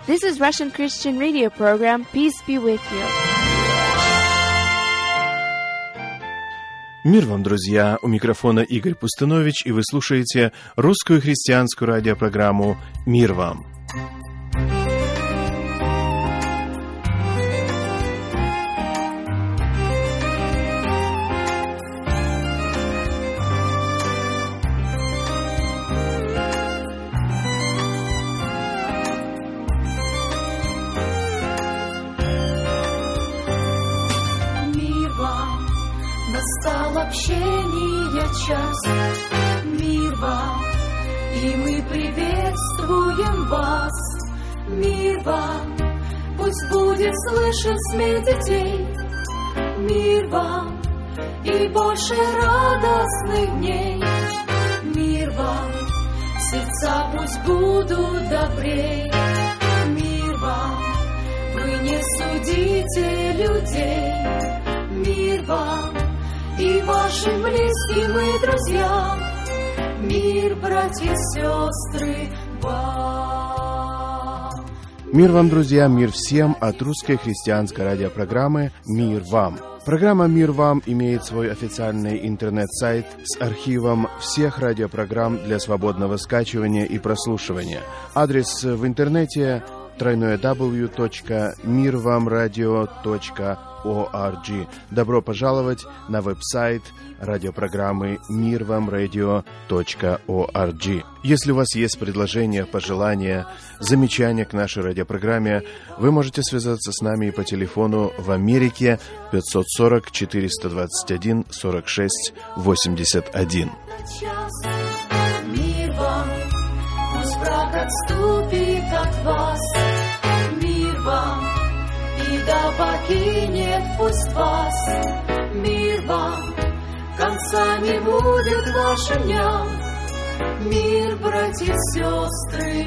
This is Russian Christian Radio program. Peace be with you. Мир вам, друзья! У микрофона Игорь Пустынович, и вы слушаете русскую христианскую радиопрограмму «Мир вам». Общения час, мир вам, и мы приветствуем вас. Мир вам, пусть будет слышен смех детей. Мир вам, и больше радостных дней. Мир вам, сердца пусть будут добрей. Мир вам, вы не судите людей. Мир вам, и вашим близким и друзьям, мир, братья и сестры, вам. Мир вам, друзья, мир всем от русской христианской радиопрограммы «Мир вам». Программа «Мир вам» имеет свой официальный интернет-сайт с архивом всех радиопрограмм для свободного скачивания и прослушивания. Адрес в интернете www.mirvamradio.org. Добро пожаловать на веб-сайт радиопрограммы mirvamradio.org. Если у вас есть предложения, пожелания, замечания к нашей радиопрограмме, вы можете связаться с нами по телефону в Америке 540-421-46-81. Мир вам, пусть враг отступит от вас. Мир вам, и да покинет пусть вас. Мир вам, конца не будет вашим дням. Мир, братья и сестры,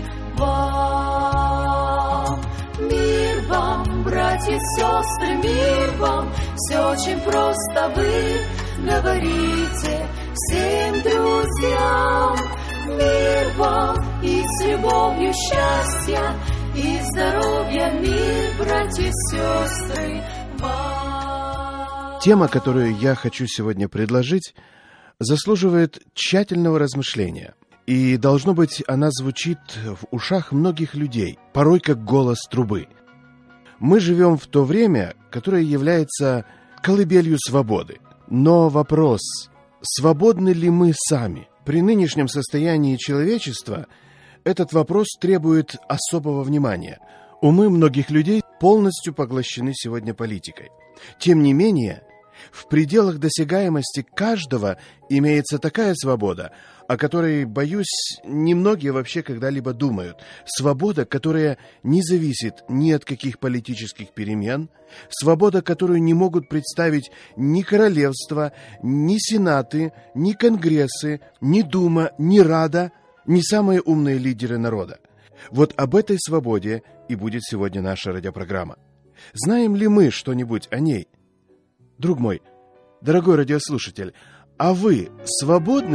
вам. Мир вам, братья и сестры, мир вам. Все очень просто вы говорите всем друзьям. Мир вам, и с любовью счастья и здоровья, мир, братья и сестры, вам. Тема, которую я хочу сегодня предложить, заслуживает тщательного размышления. И, должно быть, она звучит в ушах многих людей, порой как голос трубы. Мы живем в то время, которое является колыбелью свободы. Но вопрос, свободны ли мы сами? При нынешнем состоянии человечества этот вопрос требует особого внимания. Умы многих людей полностью поглощены сегодня политикой. Тем не менее, в пределах досягаемости каждого имеется такая свобода, о которой, боюсь, немногие вообще когда-либо думают. Свобода, которая не зависит ни от каких политических перемен, свобода, которую не могут представить ни королевства, ни сенаты, ни конгрессы, ни дума, ни рада, ни самые умные лидеры народа. Вот об этой свободе и будет сегодня наша радиопрограмма. Знаем ли мы что-нибудь о ней? Друг мой, дорогой радиослушатель, а вы свободны?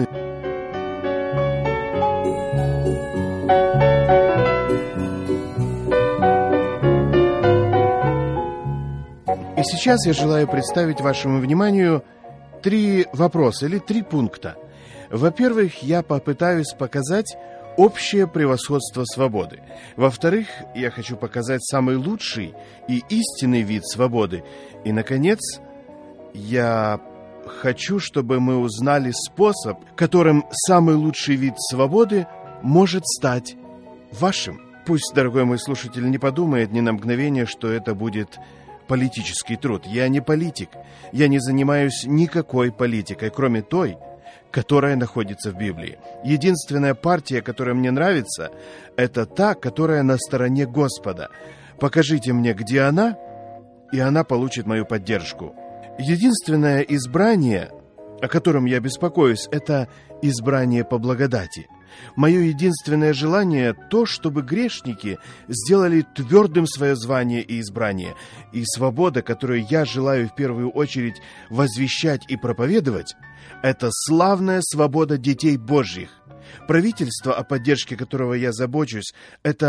И сейчас я желаю представить вашему вниманию 3 вопроса или 3 пункта. Во-первых, я попытаюсь показать общее превосходство свободы. Во-вторых, я хочу показать самый лучший и истинный вид свободы. И, наконец, я хочу, чтобы мы узнали способ, которым самый лучший вид свободы может стать вашим. Пусть, дорогой мой слушатель, не подумает ни на мгновение, что это будет политический труд. Я не политик. Я не занимаюсь никакой политикой, кроме той, которая находится в Библии. Единственная партия, которая мне нравится, это та, которая на стороне Господа. Покажите мне, где она, и она получит мою поддержку. Единственное избрание, о котором я беспокоюсь, это избрание по благодати. Мое единственное желание – то, чтобы грешники сделали твердым свое звание и избрание. И свобода, которую я желаю в первую очередь возвещать и проповедовать, это славная свобода детей Божьих. Правительство, о поддержке которого я забочусь, это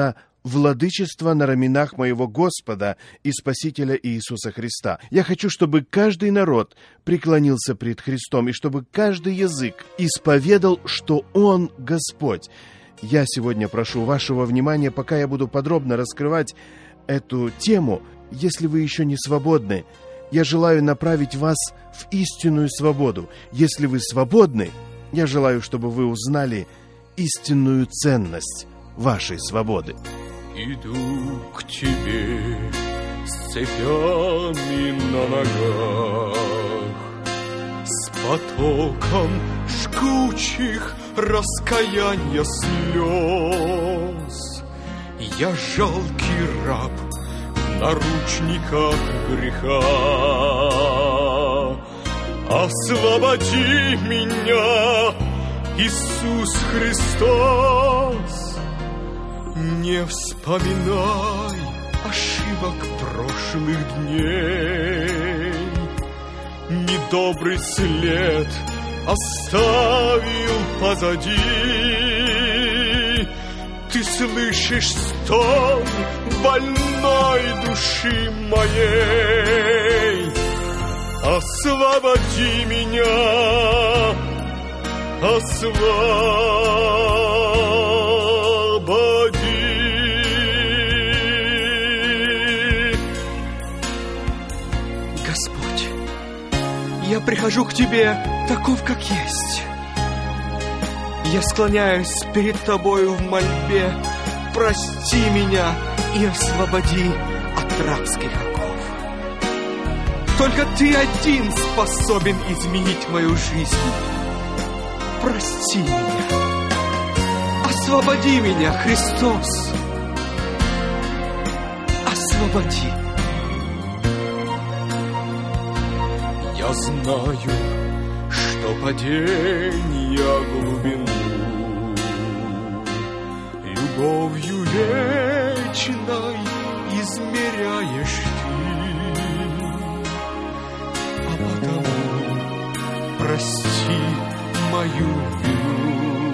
владычество на раменах моего Господа и Спасителя Иисуса Христа. Я хочу, чтобы каждый народ преклонился пред Христом, и чтобы каждый язык исповедал, что Он Господь. Я сегодня прошу вашего внимания, пока я буду подробно раскрывать эту тему. Если вы еще не свободны, я желаю направить вас в истинную свободу. Если вы свободны, я желаю, чтобы вы узнали истинную ценность вашей свободы. Иду к тебе с цепями на ногах, с потоком жгучих раскаяния слез. Я жалкий раб в наручниках греха. Освободи меня, Иисус Христос. Не вспоминай ошибок прошлых дней. Недобрый след оставил позади. Ты слышишь стон больной души моей. Освободи меня, освободи. Господь, я прихожу к Тебе таков, как есть. Я склоняюсь перед Тобою в мольбе. Прости меня и освободи от рабских оков. Только Ты один способен изменить мою жизнь. Прости меня. Освободи меня, Христос. Освободи. Я знаю, что падения глубину любовью вечной измеряешь Ты, а потому прости мою вину.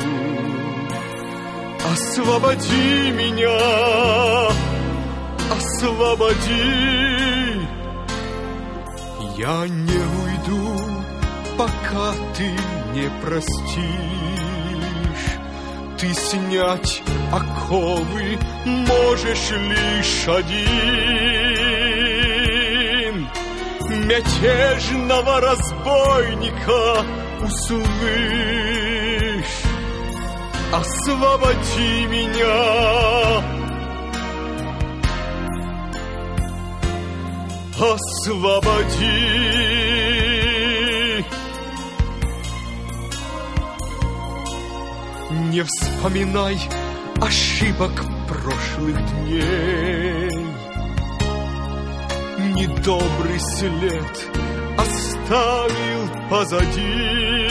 Освободи меня, освободи. Я не уйду, пока Ты не простишь. Ты снять оковы можешь лишь один. Мятежного разбойника услышь. Освободи меня, освободи. Не вспоминай ошибок прошлых дней. Недобрый след оставил позади.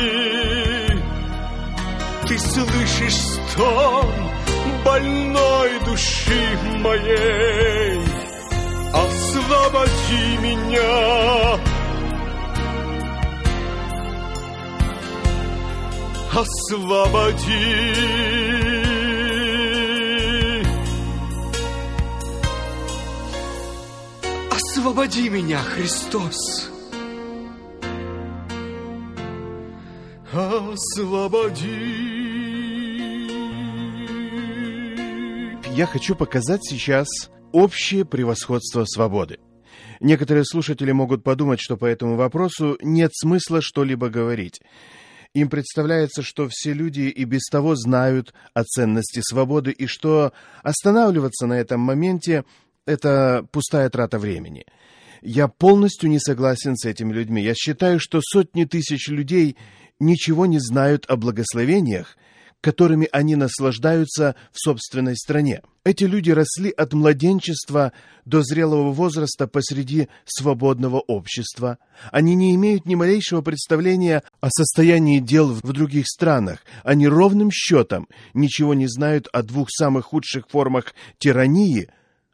Ты слышишь стон больной души моей. Освободи меня, освободи. Освободи меня, Христос. Освободи. Я хочу показать сейчас общее превосходство свободы. Некоторые слушатели могут подумать, что по этому вопросу нет смысла что-либо говорить. Им представляется, что все люди и без того знают о ценности свободы, и что останавливаться на этом моменте – это пустая трата времени. Я полностью не согласен с этими людьми. Я считаю, что сотни тысяч людей ничего не знают о благословениях, которыми они наслаждаются в собственной стране. Эти люди росли от младенчества до зрелого возраста посреди свободного общества. Они не имеют ни малейшего представления о состоянии дел в других странах. Они ровным счетом ничего не знают о двух самых худших формах тирании,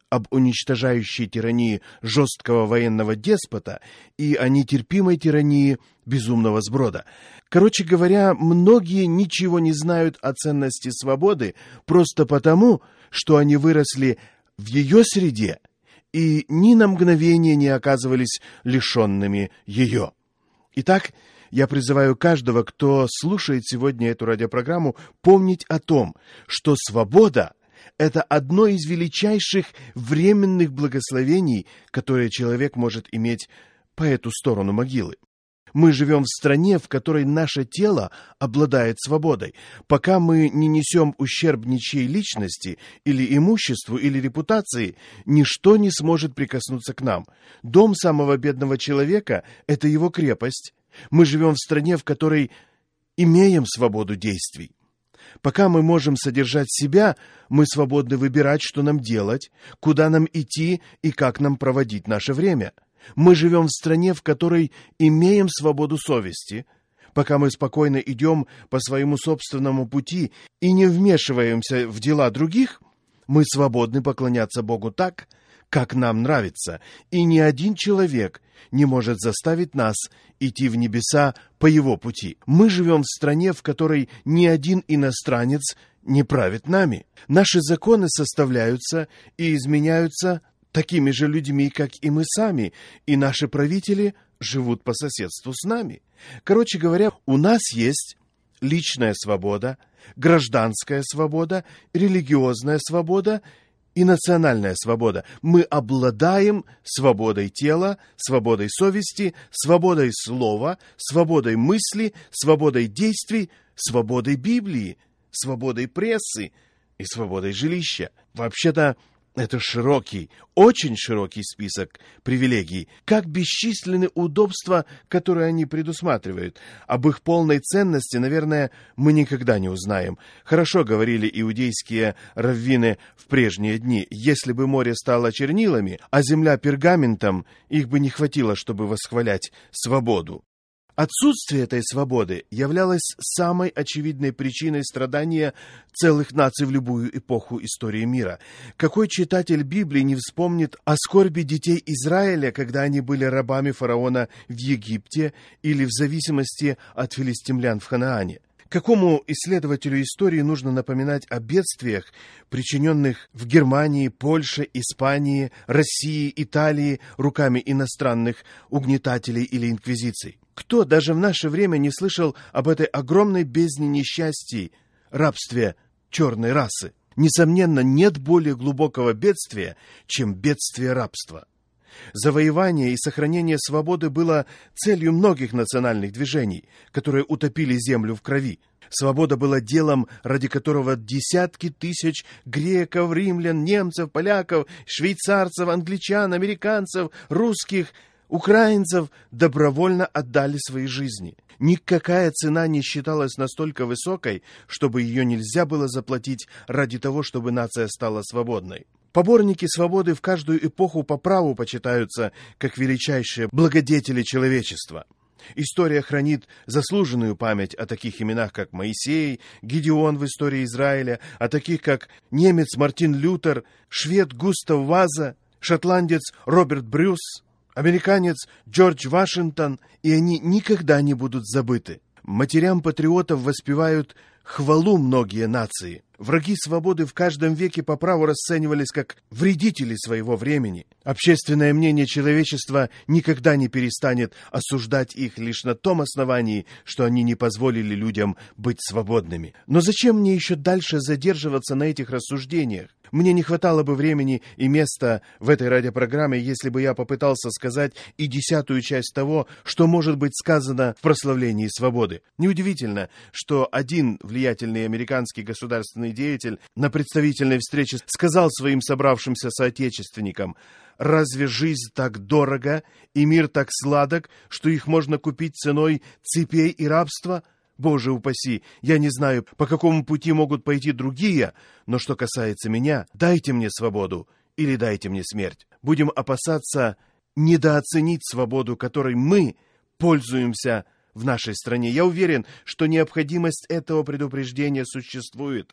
об уничтожающей тирании жесткого военного деспота и о нетерпимой тирании безумного сброда. Короче говоря, многие ничего не знают о ценности свободы просто потому, что они выросли в ее среде и ни на мгновение не оказывались лишенными ее. Итак, я призываю каждого, кто слушает сегодня эту радиопрограмму, помнить о том, что свобода — это одно из величайших временных благословений, которые человек может иметь по эту сторону могилы. Мы живем в стране, в которой наше тело обладает свободой. Пока мы не несем ущерб ничьей личности, или имуществу, или репутации, ничто не сможет прикоснуться к нам. Дом самого бедного человека — это его крепость. Мы живем в стране, в которой имеем свободу действий. Пока мы можем содержать себя, мы свободны выбирать, что нам делать, куда нам идти и как нам проводить наше время. Мы живем в стране, в которой имеем свободу совести. Пока мы спокойно идем по своему собственному пути и не вмешиваемся в дела других, мы свободны поклоняться Богу так, как нам нравится, и ни один человек не может заставить нас идти в небеса по его пути. Мы живем в стране, в которой ни один иностранец не правит нами. Наши законы составляются и изменяются такими же людьми, как и мы сами, и наши правители живут по соседству с нами. Короче говоря, у нас есть личная свобода, гражданская свобода, религиозная свобода и национальная свобода. Мы обладаем свободой тела, свободой совести, свободой слова, свободой мысли, свободой действий, свободой Библии, свободой прессы и свободой жилища. Вообще-то, это широкий, очень широкий список привилегий, как бесчисленны удобства, которые они предусматривают. Об их полной ценности, наверное, мы никогда не узнаем. Хорошо говорили иудейские раввины в прежние дни. Если бы море стало чернилами, а земля пергаментом, их бы не хватило, чтобы восхвалять свободу. Отсутствие этой свободы являлось самой очевидной причиной страдания целых наций в любую эпоху истории мира. Какой читатель Библии не вспомнит о скорби детей Израиля, когда они были рабами фараона в Египте или в зависимости от филистимлян в Ханаане? Какому исследователю истории нужно напоминать о бедствиях, причиненных в Германии, Польше, Испании, России, Италии руками иностранных угнетателей или инквизиций? Кто даже в наше время не слышал об этой огромной бездне несчастий, рабстве черной расы? Несомненно, нет более глубокого бедствия, чем бедствие рабства. Завоевание и сохранение свободы было целью многих национальных движений, которые утопили землю в крови. Свобода была делом, ради которого десятки тысяч греков, римлян, немцев, поляков, швейцарцев, англичан, американцев, русских, украинцев добровольно отдали свои жизни. Никакая цена не считалась настолько высокой, чтобы ее нельзя было заплатить ради того, чтобы нация стала свободной. Поборники свободы в каждую эпоху по праву почитаются как величайшие благодетели человечества. История хранит заслуженную память о таких именах, как Моисей, Гедеон в истории Израиля, о таких, как немец Мартин Лютер, швед Густав Ваза, шотландец Роберт Брюс, американец Джордж Вашингтон, и они никогда не будут забыты. Матерям патриотов воспевают хвалу многие нации. Враги свободы в каждом веке по праву расценивались как вредители своего времени. Общественное мнение человечества никогда не перестанет осуждать их лишь на том основании, что они не позволили людям быть свободными. Но зачем мне еще дальше задерживаться на этих рассуждениях? Мне не хватало бы времени и места в этой радиопрограмме, если бы я попытался сказать и 10-ю часть того, что может быть сказано в прославлении свободы. Неудивительно, что один влиятельный американский государственный деятель на представительной встрече сказал своим собравшимся соотечественникам: «Разве жизнь так дорого и мир так сладок, что их можно купить ценой цепей и рабства? Боже упаси, я не знаю, по какому пути могут пойти другие, но что касается меня, дайте мне свободу или дайте мне смерть». Будем опасаться недооценить свободу, которой мы пользуемся в нашей стране. Я уверен, что необходимость этого предупреждения существует.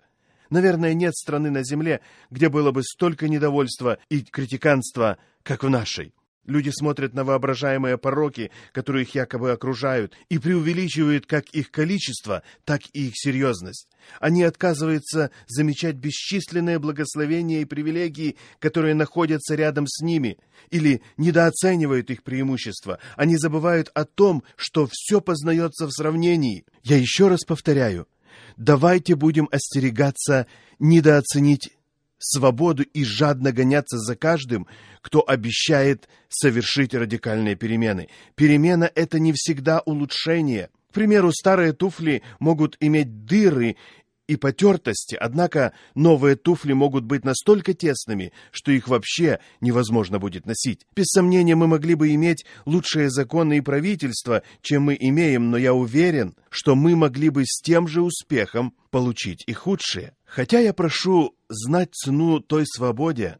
Наверное, нет страны на земле, где было бы столько недовольства и критиканства, как в нашей. Люди смотрят на воображаемые пороки, которые их якобы окружают, и преувеличивают как их количество, так и их серьезность. Они отказываются замечать бесчисленные благословения и привилегии, которые находятся рядом с ними, или недооценивают их преимущества. Они забывают о том, что все познается в сравнении. Я еще раз повторяю, давайте будем остерегаться недооценить свободу и жадно гоняться за каждым, кто обещает совершить радикальные перемены. Перемена — это не всегда улучшение. К примеру, старые туфли могут иметь дыры и потертости, однако новые туфли могут быть настолько тесными, что их вообще невозможно будет носить. Без сомнения, мы могли бы иметь лучшие законы и правительство, чем мы имеем, но я уверен, что мы могли бы с тем же успехом получить и худшие. Хотя я прошу знать цену той свободе,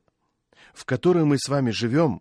в которой мы с вами живем,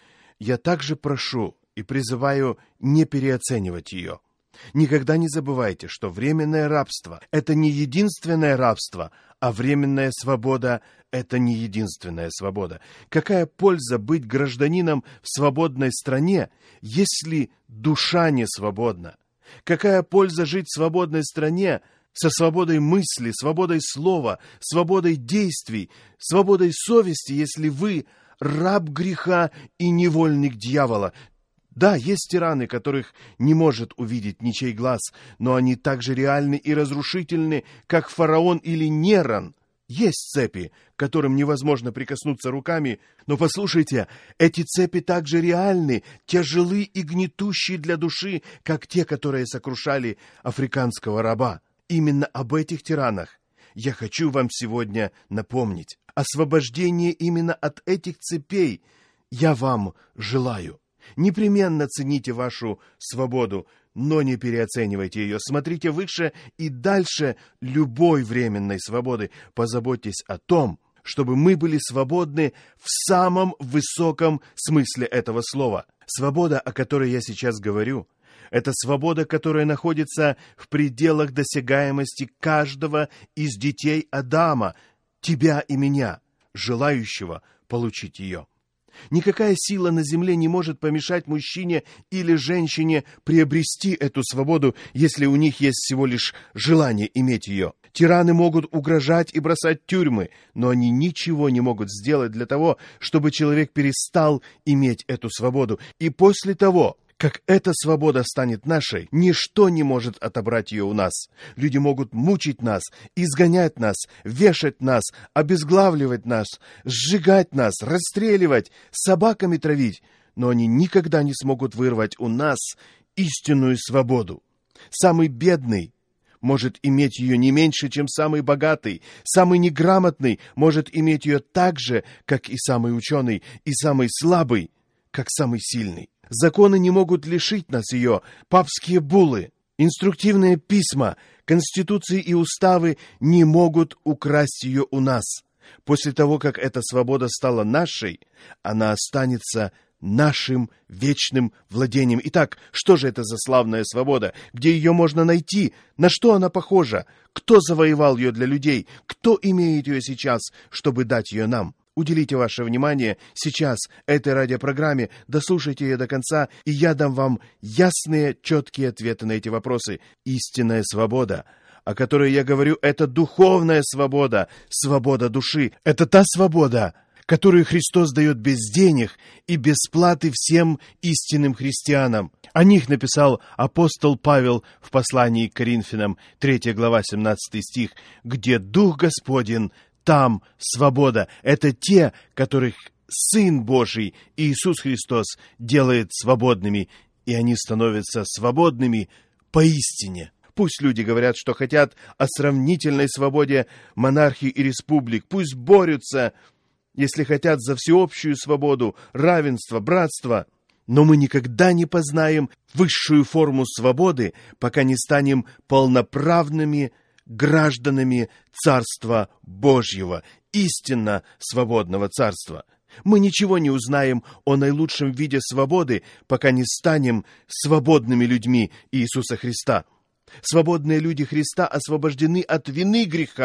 я также прошу и призываю не переоценивать ее. Никогда не забывайте, что временное рабство — это не единственное рабство, а временная свобода — это не единственная свобода. Какая польза быть гражданином в свободной стране, если душа не свободна? Какая польза жить в свободной стране со свободой мысли, свободой слова, свободой действий, свободой совести, если вы раб греха и невольник дьявола? Да, есть тираны, которых не может увидеть ничей глаз, но они так же реальны и разрушительны, как фараон или Нерон. Есть цепи, к которым невозможно прикоснуться руками, но послушайте, эти цепи также реальны, тяжелы и гнетущие для души, как те, которые сокрушали африканского раба. Именно об этих тиранах я хочу вам сегодня напомнить. Освобождение именно от этих цепей я вам желаю. Непременно цените вашу свободу, но не переоценивайте ее. Смотрите выше и дальше любой временной свободы. Позаботьтесь о том, чтобы мы были свободны в самом высоком смысле этого слова. Свобода, о которой я сейчас говорю, это свобода, которая находится в пределах досягаемости каждого из детей Адама, тебя и меня, желающего получить ее. Никакая сила на земле не может помешать мужчине или женщине приобрести эту свободу, если у них есть всего лишь желание иметь ее. Тираны могут угрожать и бросать тюрьмы, но они ничего не могут сделать для того, чтобы человек перестал иметь эту свободу. И после того, как эта свобода станет нашей, ничто не может отобрать ее у нас. Люди могут мучить нас, изгонять нас, вешать нас, обезглавливать нас, сжигать нас, расстреливать, собаками травить, но они никогда не смогут вырвать у нас истинную свободу. Самый бедный может иметь ее не меньше, чем самый богатый. Самый неграмотный может иметь ее так же, как и самый ученый, и самый слабый, как самый сильный. Законы не могут лишить нас ее, папские буллы, инструктивные письма, конституции и уставы не могут украсть ее у нас. После того, как эта свобода стала нашей, она останется нашим вечным владением. Итак, что же это за славная свобода? Где ее можно найти? На что она похожа? Кто завоевал ее для людей? Кто имеет ее сейчас, чтобы дать ее нам? Уделите ваше внимание сейчас этой радиопрограмме, дослушайте ее до конца, и я дам вам ясные, четкие ответы на эти вопросы. Истинная свобода, о которой я говорю, это духовная свобода, свобода души. Это та свобода, которую Христос дает без денег и без платы всем истинным христианам. О них написал апостол Павел в послании к Коринфянам, 3 глава, 17 стих, где Дух Господень, там свобода. Это те, которых Сын Божий, Иисус Христос, делает свободными, и они становятся свободными поистине. Пусть люди говорят, что хотят о сравнительной свободе монархий и республик. Пусть борются, если хотят, за всеобщую свободу, равенство, братство. Но мы никогда не познаем высшую форму свободы, пока не станем полноправными гражданами Царства Божьего, истинно свободного Царства. Мы ничего не узнаем о наилучшем виде свободы, пока не станем свободными людьми Иисуса Христа. Свободные люди Христа освобождены от вины греха.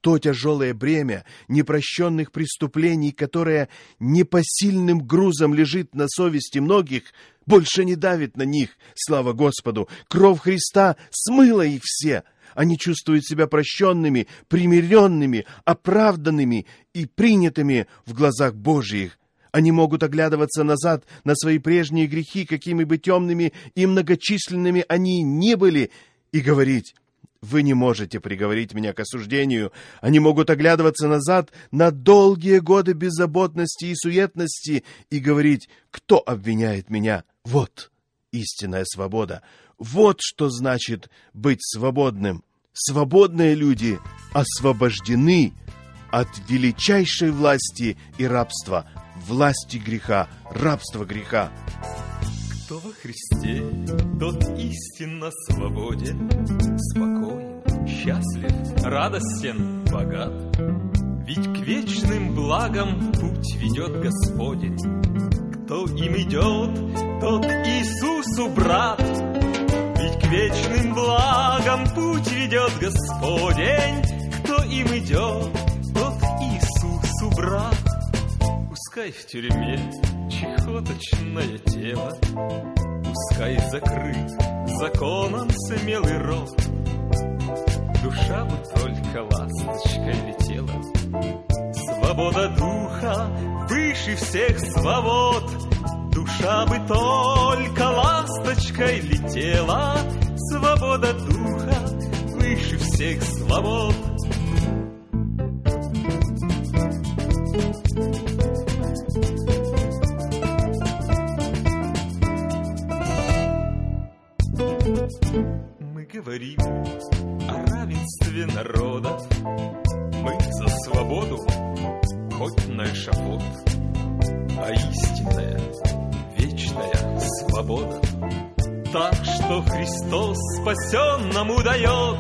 То тяжелое бремя непрощенных преступлений, которое непосильным грузом лежит на совести многих, больше не давит на них, слава Господу. Кровь Христа смыла их все. Они чувствуют себя прощенными, примиренными, оправданными и принятыми в глазах Божьих. Они могут оглядываться назад на свои прежние грехи, какими бы темными и многочисленными они ни были, и говорить: «Вы не можете приговорить меня к осуждению». Они могут оглядываться назад на долгие годы беззаботности и суетности и говорить: «Кто обвиняет меня?» Вот истинная свобода. Вот что значит быть свободным. Свободные люди освобождены от величайшей власти и рабства, власти греха, рабства греха. Кто во Христе, тот истинно свободен, спокоен, счастлив, радостен, богат. Ведь к вечным благам путь ведет Господень. Кто им идет, тот Иисусу брат. Ведь к вечным благам путь ведет Господень. Кто им идет, тот Иисусу брат. Пускай в тюрьме чехоточное тело, пускай закрыт законом смелый рот, душа бы только ласточкой летела. Свобода духа выше всех свобод, душа бы только ласточкой летела. Свобода духа выше всех свобод. Мы говорим о равенстве народов, мы за свободу, хоть на эшафот. А истинная, вечная свобода, так, что Христос спасенному дает.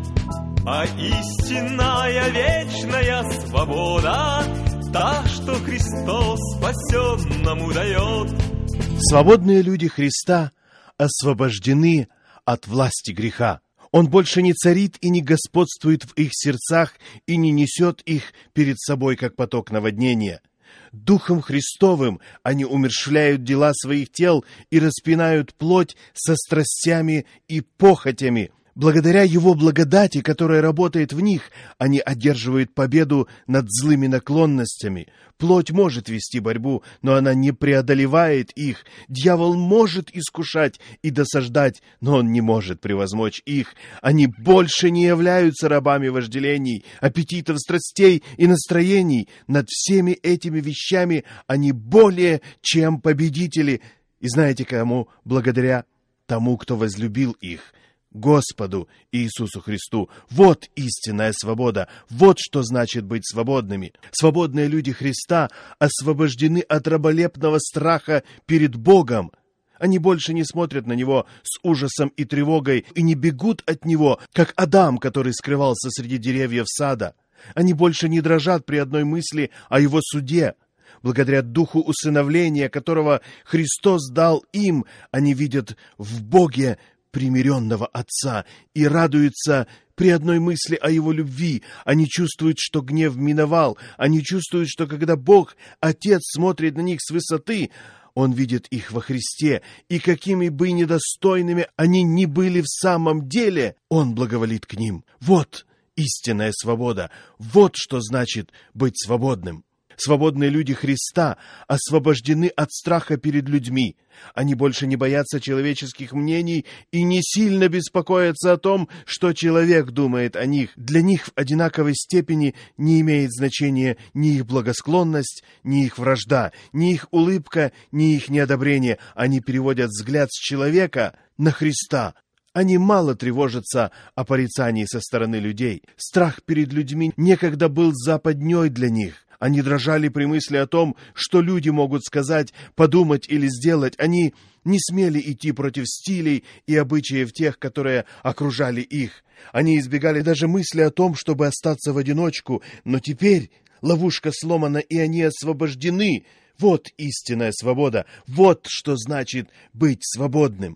А истинная, вечная свобода, так, что Христос спасенному дает. Свободные люди Христа освобождены от власти греха. Он больше не царит и не господствует в их сердцах и не несет их перед собой, как поток наводнения. Духом Христовым они умерщвляют дела своих тел и распинают плоть со страстями и похотями. Благодаря Его благодати, которая работает в них, они одерживают победу над злыми наклонностями. Плоть может вести борьбу, но она не преодолевает их. Дьявол может искушать и досаждать, но он не может превозмочь их. Они больше не являются рабами вожделений, аппетитов, страстей и настроений. Над всеми этими вещами они более чем победители. И знаете кому? Благодаря тому, кто возлюбил их. Господу Иисусу Христу. Вот истинная свобода. Вот что значит быть свободными. Свободные люди Христа освобождены от раболепного страха перед Богом. Они больше не смотрят на Него с ужасом и тревогой и не бегут от Него, как Адам, который скрывался среди деревьев сада. Они больше не дрожат при одной мысли о Его суде. Благодаря духу усыновления, которого Христос дал им, они видят в Боге примиренного Отца и радуются при одной мысли о Его любви. Они чувствуют, что гнев миновал. Они чувствуют, что когда Бог, Отец, смотрит на них с высоты, Он видит их во Христе, и какими бы недостойными они ни были в самом деле, Он благоволит к ним. Вот истинная свобода. Вот что значит быть свободным. Свободные люди Христа освобождены от страха перед людьми. Они больше не боятся человеческих мнений и не сильно беспокоятся о том, что человек думает о них. Для них в одинаковой степени не имеет значения ни их благосклонность, ни их вражда, ни их улыбка, ни их неодобрение. Они переводят взгляд с человека на Христа. Они мало тревожатся о порицании со стороны людей. Страх перед людьми некогда был западней для них. Они дрожали при мысли о том, что люди могут сказать, подумать или сделать. Они не смели идти против стилей и обычаев тех, которые окружали их. Они избегали даже мысли о том, чтобы остаться в одиночку. Но теперь ловушка сломана, и они освобождены. Вот истинная свобода. Вот что значит быть свободным.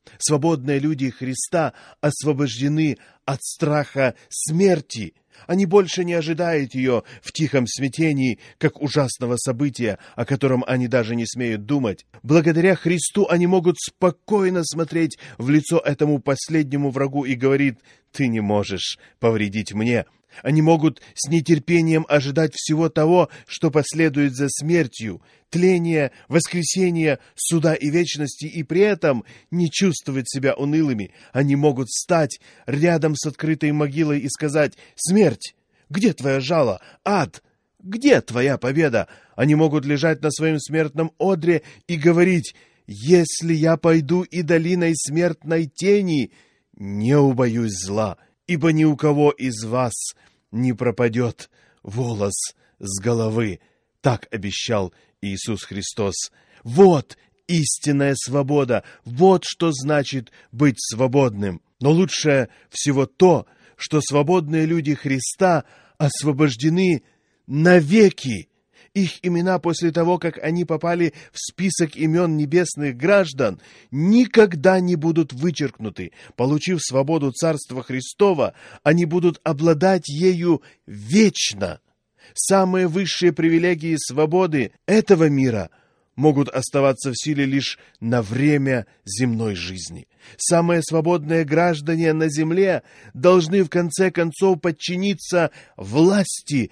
Свободные люди Христа освобождены от страха смерти. Они больше не ожидают ее в тихом смятении, как ужасного события, о котором они даже не смеют думать. Благодаря Христу они могут спокойно смотреть в лицо этому последнему врагу и говорить: «Ты не можешь повредить мне». Они могут с нетерпением ожидать всего того, что последует за смертью, тления, воскресения, суда и вечности, и при этом не чувствовать себя унылыми. Они могут встать рядом с открытой могилой и сказать: «Смерть, где твоя жало? Ад, где твоя победа?» Они могут лежать на своем смертном одре и говорить: «Если я пойду и долиной смертной тени, не убоюсь зла, ибо ни у кого из вас не пропадет волос с головы». Так обещал Иисус Христос. Вот истинная свобода, вот что значит быть свободным. Но лучше всего то, что свободные люди Христа освобождены навеки. Их имена после того, как они попали в список имен небесных граждан, никогда не будут вычеркнуты. Получив свободу Царства Христова, они будут обладать ею вечно. Самые высшие привилегии свободы этого мира могут оставаться в силе лишь на время земной жизни. Самые свободные граждане на земле должны в конце концов подчиниться власти,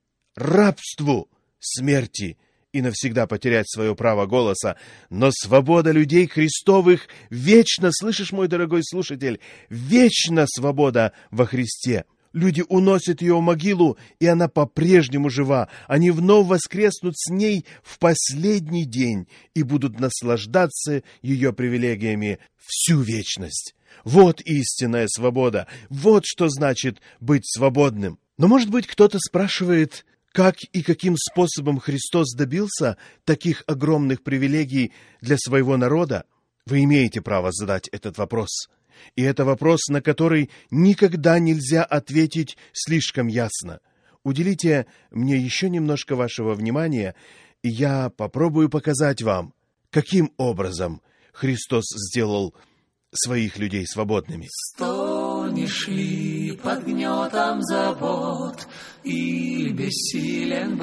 рабству, смерти и навсегда потерять свое право голоса. Но свобода людей Христовых вечна, слышишь, мой дорогой слушатель, вечна свобода во Христе. Люди уносят ее в могилу, и она по-прежнему жива. Они вновь воскреснут с ней в последний день и будут наслаждаться ее привилегиями всю вечность. Вот истинная свобода. Вот что значит быть свободным. Но, может быть, кто-то спрашивает, как и каким способом Христос добился таких огромных привилегий для своего народа? Вы имеете право задать этот вопрос. И это вопрос, на который никогда нельзя ответить слишком ясно. Уделите мне еще немножко вашего внимания, и я попробую показать вам, каким образом Христос сделал своих людей свободными. Стонешь ли под гнетом забот или бессилен в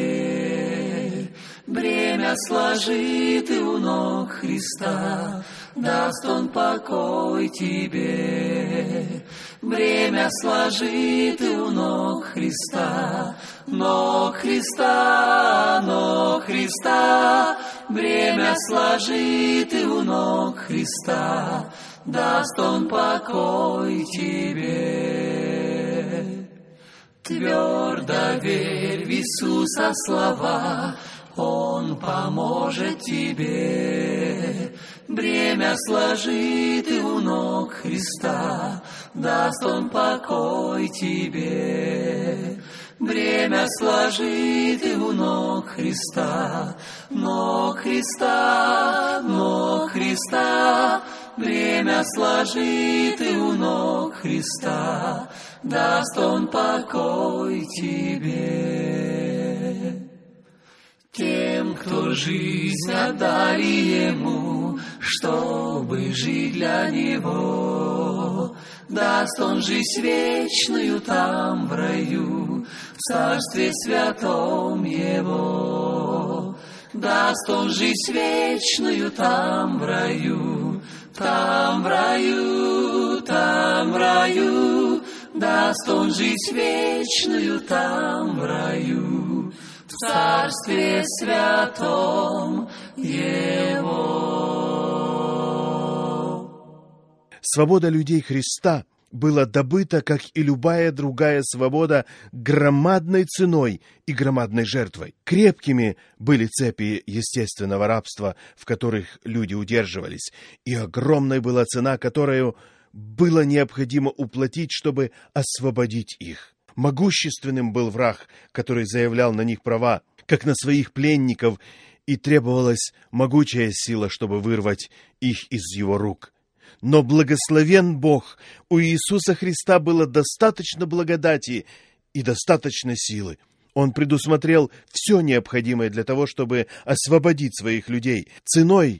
борьбе? Бремя сложи ты у ног Христа, даст Он покой тебе. Бремя сложи ты у ног Христа, ног Христа, ног Христа. Бремя сложи ты у ног Христа, даст Он покой тебе. Твердо верь в Иисуса слова, Он поможет тебе. Бремя сложи ты у ног Христа, даст Он покой тебе. Бремя сложи ты у ног Христа, ног Христа, ног Христа. Бремя сложи ты у ног Христа, даст Он покой тебе. Тем, кто жизнь отдали Ему, чтобы жить для Него, даст Он жизнь вечную там в раю, в Царстве Святом Его. Даст Он жизнь вечную там в раю, там в раю, там в раю. Даст Он жизнь вечную там в раю, в Царстве Святом Его. Свобода людей Христа была добыта, как и любая другая свобода, громадной ценой и громадной жертвой. Крепкими были цепи естественного рабства, в которых люди удерживались, и огромной была цена, которую было необходимо уплатить, чтобы освободить их. Могущественным был враг, который заявлял на них права, как на своих пленников, и требовалась могучая сила, чтобы вырвать их из его рук. Но благословен Бог, у Иисуса Христа было достаточно благодати и достаточно силы. Он предусмотрел все необходимое для того, чтобы освободить своих людей, ценой,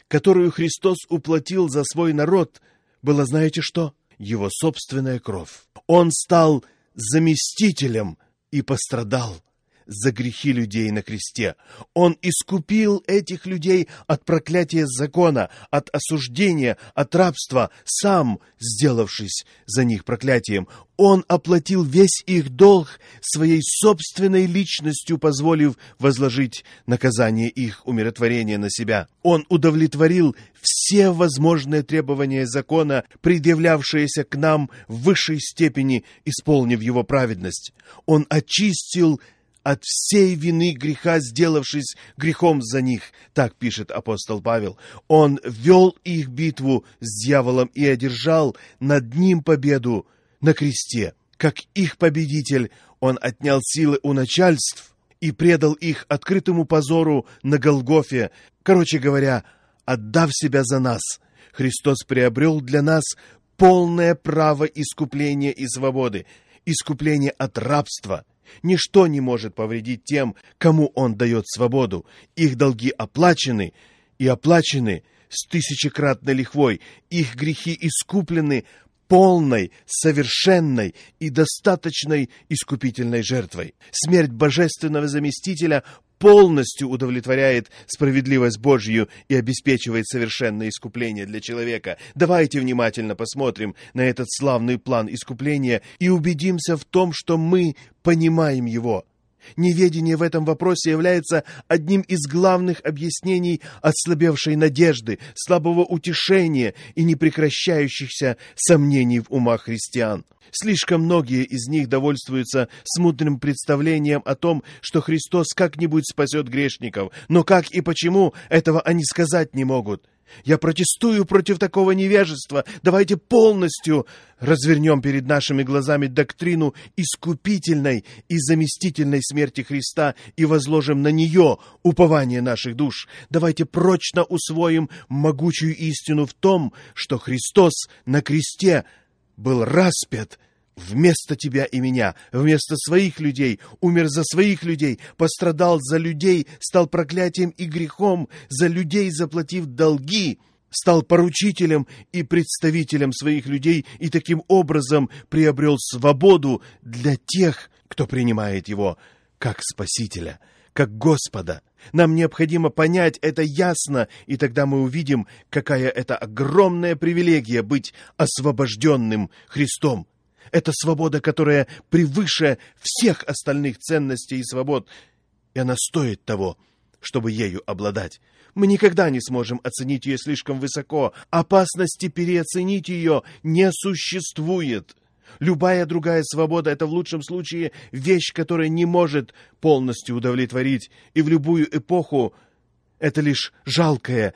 которую Христос уплатил за свой народ, было, знаете что? Его собственная кровь. Он стал заместителем и пострадал за грехи людей на кресте. Он искупил этих людей от проклятия закона, от осуждения, от рабства, сам сделавшись за них проклятием. Он оплатил весь их долг своей собственной личностью, позволив возложить наказание их умиротворения на себя. Он удовлетворил все возможные требования закона, предъявлявшиеся к нам в высшей степени, исполнив его праведность. Он очистил от всей вины греха, сделавшись грехом за них, так пишет апостол Павел. Он вел их битву с дьяволом и одержал над ним победу на кресте. Как их победитель, он отнял силы у начальств и предал их открытому позору на Голгофе. Короче говоря, отдав себя за нас, Христос приобрел для нас полное право искупления и свободы, искупление от рабства. Ничто не может повредить тем, кому Он дает свободу. Их долги оплачены, и оплачены с тысячекратной лихвой. Их грехи искуплены полной, совершенной и достаточной искупительной жертвой. Смерть божественного заместителя полностью удовлетворяет справедливость Божью и обеспечивает совершенное искупление для человека. Давайте внимательно посмотрим на этот славный план искупления и убедимся в том, что мы понимаем его. Неведение в этом вопросе является одним из главных объяснений ослабевшей надежды, слабого утешения и непрекращающихся сомнений в умах христиан. Слишком многие из них довольствуются смутным представлением о том, что Христос как-нибудь спасет грешников, но как и почему, этого они сказать не могут. Я протестую против такого невежества. Давайте полностью развернем перед нашими глазами доктрину искупительной и заместительной смерти Христа и возложим на нее упование наших душ. Давайте прочно усвоим могучую истину в том, что Христос на кресте был распят вместо тебя и меня, вместо своих людей, умер за своих людей, пострадал за людей, стал проклятием и грехом за людей, заплатив долги, стал поручителем и представителем своих людей и таким образом приобрел свободу для тех, кто принимает его как Спасителя, как Господа. Нам необходимо понять это ясно, и тогда мы увидим, какая это огромная привилегия быть освобожденным Христом. Это свобода, которая превыше всех остальных ценностей и свобод, и она стоит того, чтобы ею обладать. Мы никогда не сможем оценить ее слишком высоко. Опасности переоценить ее не существует. Любая другая свобода — это в лучшем случае вещь, которая не может полностью удовлетворить, и в любую эпоху это лишь жалкое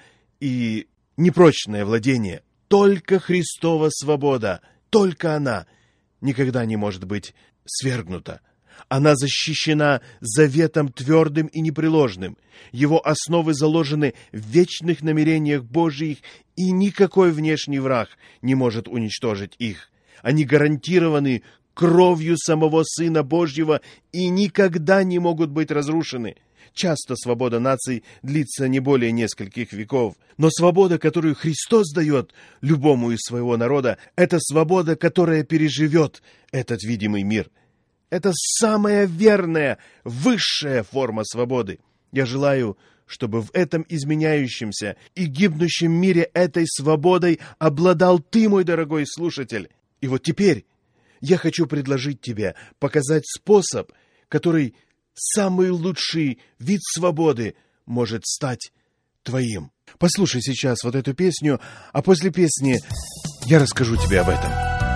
и непрочное владение. Только Христова свобода, только она никогда не может быть свергнута. Она защищена заветом твердым и непреложным. Его основы заложены в вечных намерениях Божьих, и никакой внешний враг не может уничтожить их. Они гарантированы кровью самого Сына Божьего и никогда не могут быть разрушены. Часто свобода наций длится не более нескольких веков, но свобода, которую Христос дает любому из своего народа, это свобода, которая переживет этот видимый мир. Это самая верная, высшая форма свободы. Я желаю, чтобы в этом изменяющемся и гибнущем мире этой свободой обладал ты, мой дорогой слушатель. И вот теперь я хочу предложить тебе показать способ, который самый лучший вид свободы может стать твоим. Послушай сейчас вот эту песню, а после песни я расскажу тебе об этом.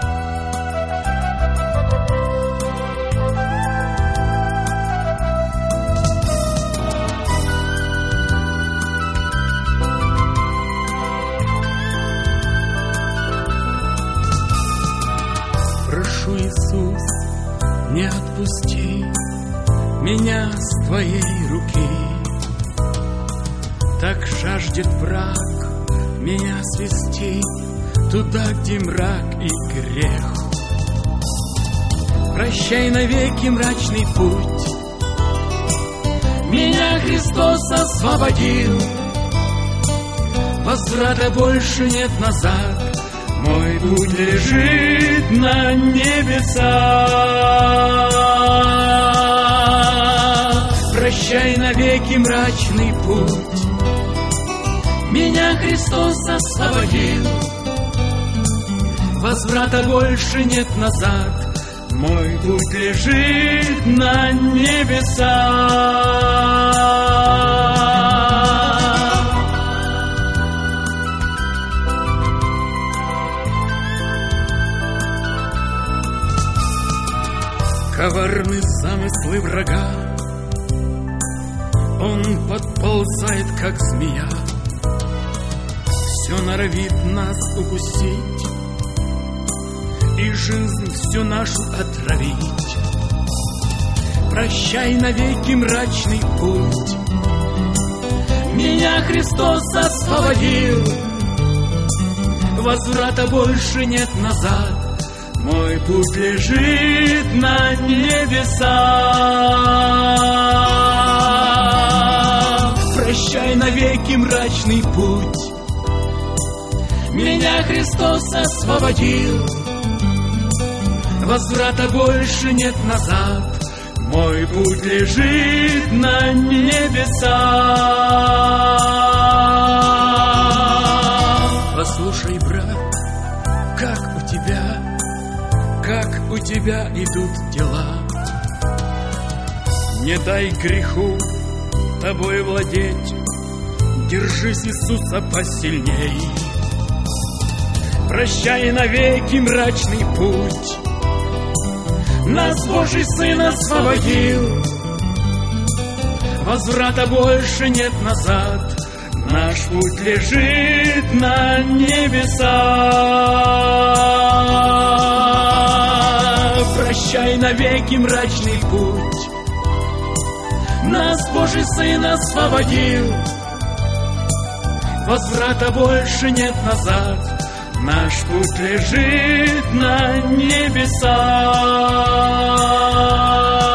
Прошу, Иисус, не отпусти меня с Твоей руки. Так жаждет враг меня свести туда, где мрак и грех. Прощай навеки мрачный путь, меня Христос освободил. возврата больше нет назад. Мой путь лежит на небесах. Прощай навеки мрачный путь, меня Христос освободил. Возврата больше нет назад, мой путь лежит на небесах. Коварны замыслы врага, он подползает, как змея, все норовит нас укусить и жизнь всю нашу отравить. Прощай навеки мрачный путь, меня Христос освободил. Возврата больше нет назад, мой путь лежит на небесах. Прощай навеки мрачный путь, меня Христос освободил. Возврата больше нет назад, мой путь лежит на небесах. Послушай, брат, как у тебя идут дела. Не дай греху тобой владеть, держись Иисуса посильней. Прощай навеки мрачный путь, нас Божий Сын освободил. Возврата больше нет назад, наш путь лежит на небесах. Прощай навеки мрачный путь, нас Божий Сын освободил. Возврата больше нет назад, наш путь лежит на небесах.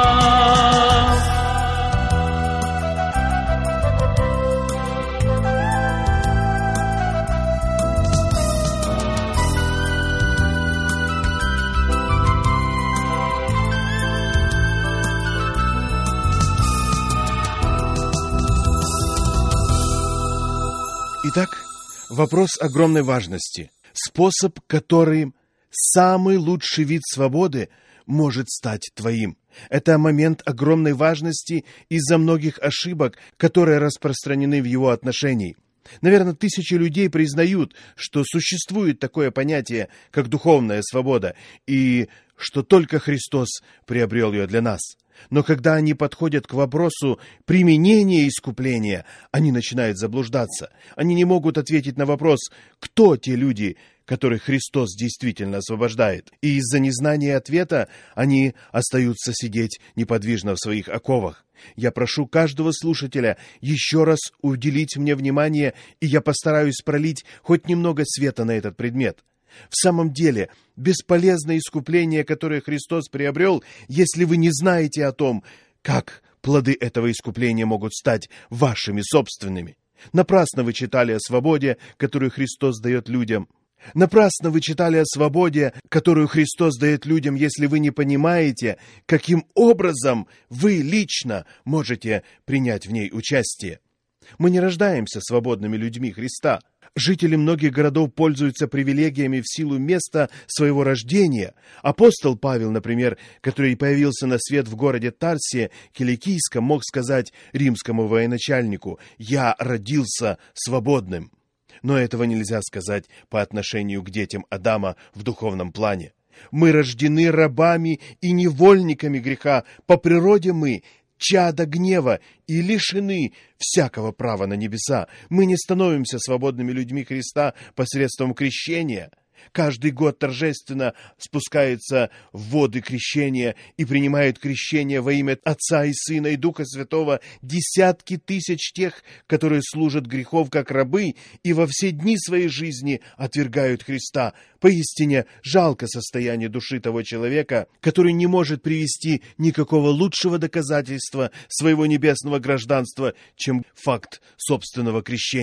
Итак, вопрос огромной важности. Способ, который самый лучший вид свободы может стать твоим. Это момент огромной важности из-за многих ошибок, которые распространены в его отношении. Наверное, тысячи людей признают, что существует такое понятие, как духовная свобода, и что только Христос приобрел ее для нас. Но когда они подходят к вопросу применения искупления, они начинают заблуждаться. Они не могут ответить на вопрос, кто те люди, которых Христос действительно освобождает. И из-за незнания ответа они остаются сидеть неподвижно в своих оковах. Я прошу каждого слушателя еще раз уделить мне внимание, и я постараюсь пролить хоть немного света на этот предмет. В самом деле, бесполезное искупление, которое Христос приобрел, если вы не знаете о том, как плоды этого искупления могут стать вашими собственными. Напрасно вы читали о свободе, которую Христос дает людям. Напрасно вы читали о свободе, которую Христос дает людям, если вы не понимаете, каким образом вы лично можете принять в ней участие. Мы не рождаемся свободными людьми Христа. Жители многих городов пользуются привилегиями в силу места своего рождения. Апостол Павел, например, который появился на свет в городе Тарсе Киликийском, мог сказать римскому военачальнику: «Я родился свободным». Но этого нельзя сказать по отношению к детям Адама в духовном плане. Мы рождены рабами и невольниками греха. По природе мы чада гнева и лишены всякого права на небеса. Мы не становимся свободными людьми Христа посредством крещения. Каждый год торжественно спускаются в воды крещения и принимают крещение во имя Отца и Сына и Духа Святого десятки тысяч тех, которые служат грехов как рабы и во все дни своей жизни отвергают Христа. Поистине жалко состояние души того человека, который не может привести никакого лучшего доказательства своего небесного гражданства, чем факт собственного крещения.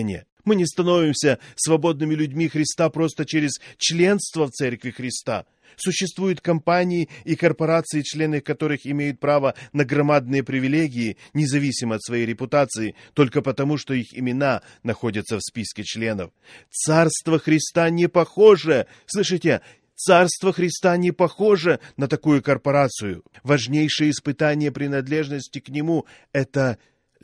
Мы не становимся свободными людьми Христа просто через членство в Церкви Христа. Существуют компании и корпорации, члены которых имеют право на громадные привилегии, независимо от своей репутации, только потому, что их имена находятся в списке членов. Царство Христа не похоже, слышите, Царство Христа не похоже на такую корпорацию. Важнейшее испытание принадлежности к Нему – это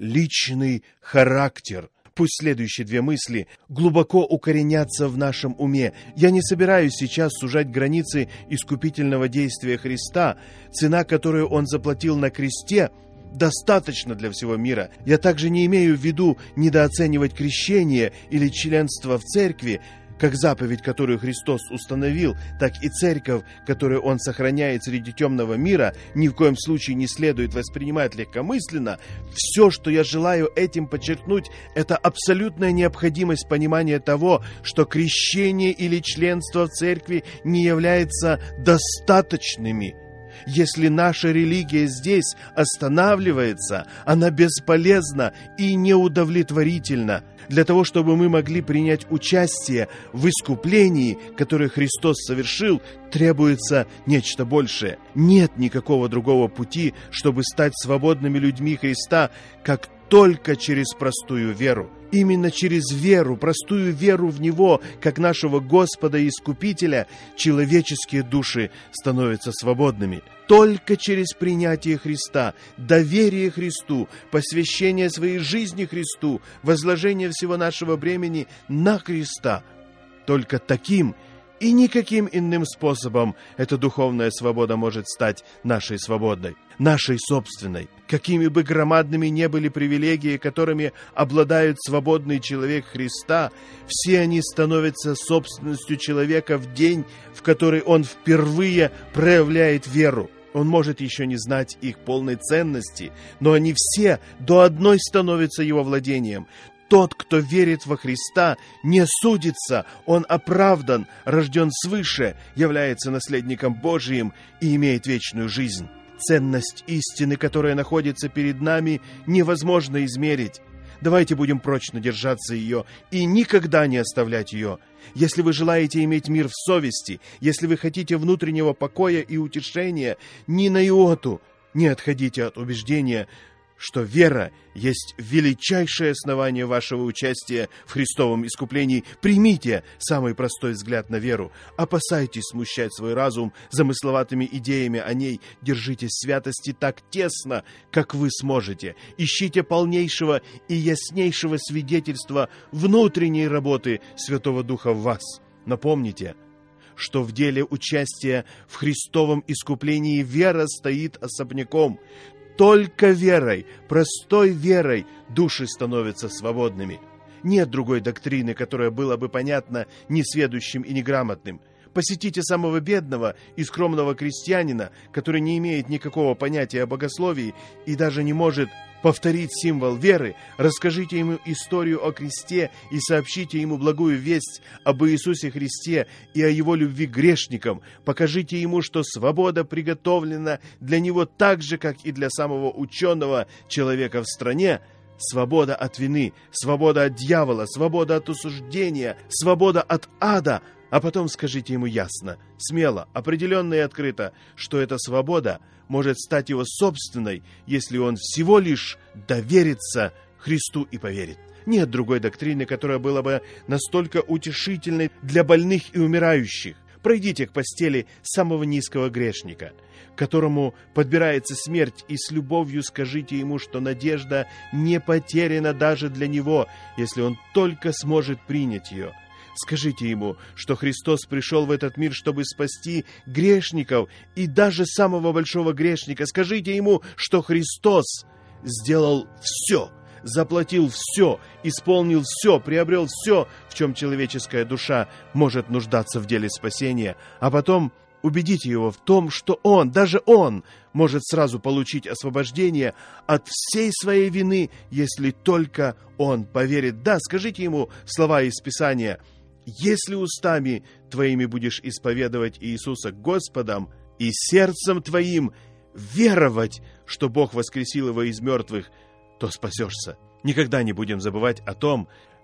личный характер. Пусть следующие две мысли глубоко укоренятся в нашем уме. Я не собираюсь сейчас сужать границы искупительного действия Христа. Цена, которую Он заплатил на кресте, достаточно для всего мира. Я также не имею в виду недооценивать крещение или членство в церкви, как заповедь, которую Христос установил, так и церковь, которую Он сохраняет среди темного мира, ни в коем случае не следует воспринимать легкомысленно. Все, что я желаю этим подчеркнуть, это абсолютная необходимость понимания того, что крещение или членство в церкви не являются достаточными. Если наша религия здесь останавливается, она бесполезна и неудовлетворительна. Для того, чтобы мы могли принять участие в искуплении, которое Христос совершил, требуется нечто большее. Нет никакого другого пути, чтобы стать свободными людьми Христа, как только через простую веру. Именно через веру, простую веру в Него, как нашего Господа и Искупителя, человеческие души становятся свободными. Только через принятие Христа, доверие Христу, посвящение своей жизни Христу, возложение всего нашего бремени на Христа. Только таким и никаким иным способом эта духовная свобода может стать нашей свободной, нашей собственной. Какими бы громадными ни были привилегии, которыми обладает свободный человек Христа, все они становятся собственностью человека в день, в который он впервые проявляет веру. Он может еще не знать их полной ценности, но они все до одной становятся его владением. Тот, кто верит во Христа, не судится, он оправдан, рожден свыше, является наследником Божиим и имеет вечную жизнь. Ценность истины, которая находится перед нами, невозможно измерить. Давайте будем прочно держаться ее и никогда не оставлять ее. Если вы желаете иметь мир в совести, если вы хотите внутреннего покоя и утешения, ни на иоту не отходите от убеждения, что вера есть величайшее основание вашего участия в Христовом искуплении. Примите самый простой взгляд на веру. Опасайтесь смущать свой разум замысловатыми идеями о ней. Держитесь святости так тесно, как вы сможете. Ищите полнейшего и яснейшего свидетельства внутренней работы Святого Духа в вас. Но помните, что в деле участия в Христовом искуплении вера стоит особняком. Только верой, простой верой, души становятся свободными. Нет другой доктрины, которая была бы понятна несведущим и неграмотным. Посетите самого бедного и скромного крестьянина, который не имеет никакого понятия о богословии и даже не может повторить символ веры, расскажите ему историю о кресте и сообщите ему благую весть об Иисусе Христе и о Его любви к грешникам. Покажите ему, что свобода приготовлена для него так же, как и для самого ученого человека в стране. Свобода от вины, свобода от дьявола, свобода от осуждения, свобода от ада. А потом скажите ему ясно, смело, определенно и открыто, что эта свобода может стать его собственной, если он всего лишь доверится Христу и поверит. Нет другой доктрины, которая была бы настолько утешительной для больных и умирающих. Пройдите к постели самого низкого грешника, которому подбирается смерть, и с любовью скажите ему, что надежда не потеряна даже для него, если он только сможет принять ее. Скажите ему, что Христос пришел в этот мир, чтобы спасти грешников и даже самого большого грешника. Скажите ему, что Христос сделал все, заплатил все, исполнил все, приобрел все, в чем человеческая душа может нуждаться в деле спасения. А потом убедите его в том, что он, даже он, может сразу получить освобождение от всей своей вины, если только он поверит. Да, скажите ему слова из Писания: «Если устами твоими будешь исповедовать Иисуса Господом и сердцем твоим веровать, что Бог воскресил его из мертвых, то спасешься». Никогда не будем забывать о том,